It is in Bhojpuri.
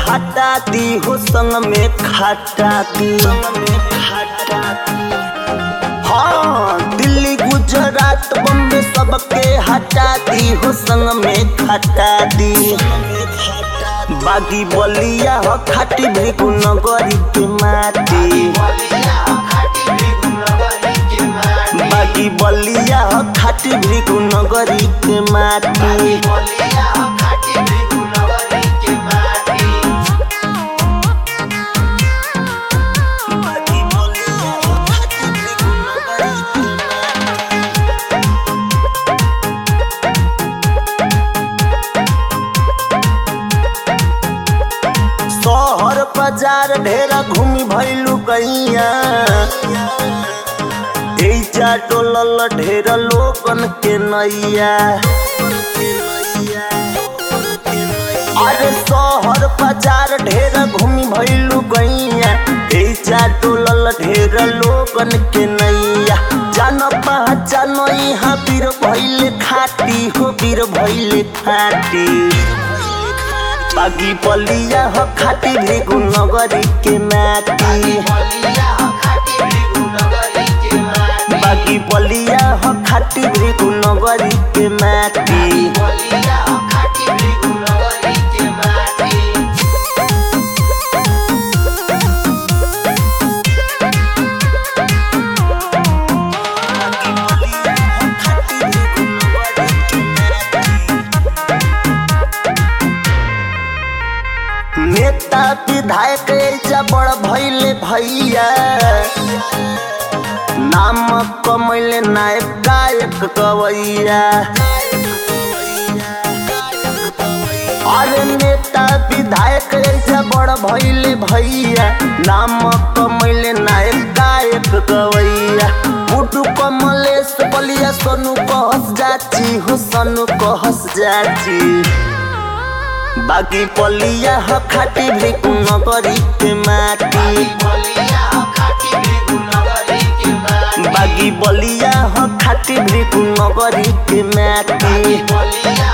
हटा दी हो संग में खटा दी। हाँ दिल्ली गुजरात बम्बे सबके हटा दी हो संग में खटा दी। बागी बलिया हो खाटी भृगु नगरी के माटी। बागी बलिया हो खाटी भृगु नगरी के माटी। शहर बाजार ढेरा घूमी भइलू गैया। एजा डोलल ढेरा लोगन के नैया। अरे शहर बाजार ढेरा घूमी भइलू गैया। एजा डोलल ढेरा लोगन के नैया। जान पहचान यहाँ वीर भइले खाटी हो वीर भइले खाटी। बागी बलिया हो खाटी भृगु नगरी के माटी। बागी बलिया हो खाटी भृगु नगरी के माटी। नेता विधायक ऐजा बड़ भइले भैया। नाम कमैले नायक गायक गवैया। अरे नेता विधायक ऐजा बड़ भइले भैया। नाम कमैले नायक गायक गवैया। बुड्डू कमलेश बलिया सोनू कहस जाची हो सोनू कहस जाची। बागी बलिया हो खाटी भृगु नगरी के माटी। बागी बलिया हो खाटी भृगु नगरी के माटी।